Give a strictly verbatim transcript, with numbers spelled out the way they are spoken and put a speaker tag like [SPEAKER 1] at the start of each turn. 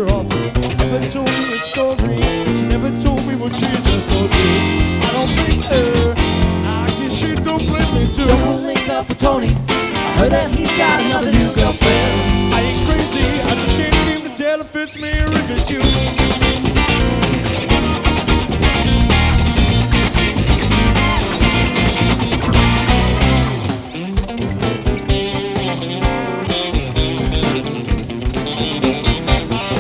[SPEAKER 1] her off. She never told me a story. She never told me what she just told me. I don't blame her. I guess she don't blame me too.
[SPEAKER 2] Don't link up with Tony. I heard that he's got another new girlfriend.
[SPEAKER 1] I ain't crazy. I just can't seem to tell if it's me or if it's you.